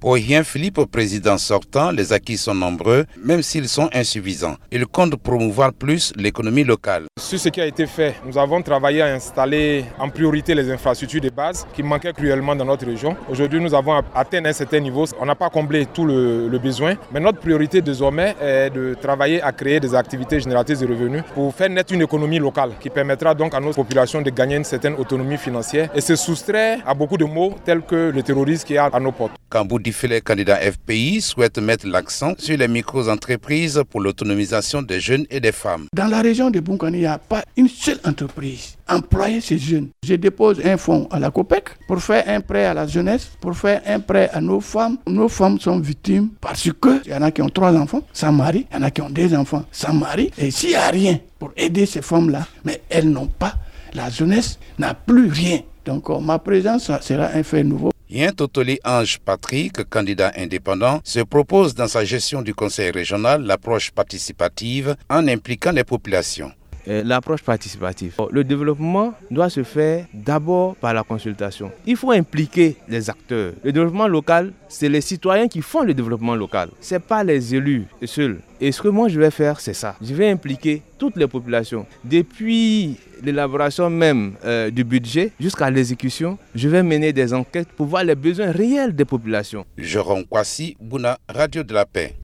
Pour Hien Philippe, président sortant, les acquis sont nombreux, même s'ils sont insuffisants. Il compte promouvoir plus l'économie locale. Sur ce qui a été fait, nous avons travaillé à installer en priorité les infrastructures de base qui manquaient cruellement dans notre région. Aujourd'hui, nous avons atteint un certain niveau. On n'a pas comblé tout le besoin, mais notre priorité désormais est de travailler à créer des activités génératrices de revenus pour faire naître une économie locale qui permettra donc à notre population de gagner une certaine autonomie financière et se soustraire à beaucoup de maux tels que le terrorisme qui est à nos portes. Kambou Difele, candidat FPI, souhaite mettre l'accent sur les micro-entreprises pour l'autonomisation des jeunes et des femmes. Dans la région de Bunkani, il n'y a pas une seule entreprise employer ces jeunes. Je dépose un fonds à la COPEC pour faire un prêt à la jeunesse, pour faire un prêt à nos femmes. Nos femmes sont victimes parce qu'il y en a qui ont 3 enfants sans mari, il y en a qui ont 2 enfants sans mari. Et s'il n'y a rien pour aider ces femmes-là, mais elles n'ont pas, la jeunesse n'a plus rien. Donc ma présence sera un fait nouveau. Hien Totoli Ange Patrick, candidat indépendant, se propose dans sa gestion du conseil régional l'approche participative en impliquant les populations. L'approche participative. Le développement doit se faire d'abord par la consultation. Il faut impliquer les acteurs. Le développement local, c'est les citoyens qui font le développement local. Ce n'est pas les élus seuls. Et ce que moi je vais faire, c'est ça. Je vais impliquer toutes les populations. Depuis l'élaboration même du budget jusqu'à l'exécution, je vais mener des enquêtes pour voir les besoins réels des populations. Jérôme Kwasi, Bouna, Radio de la Paix.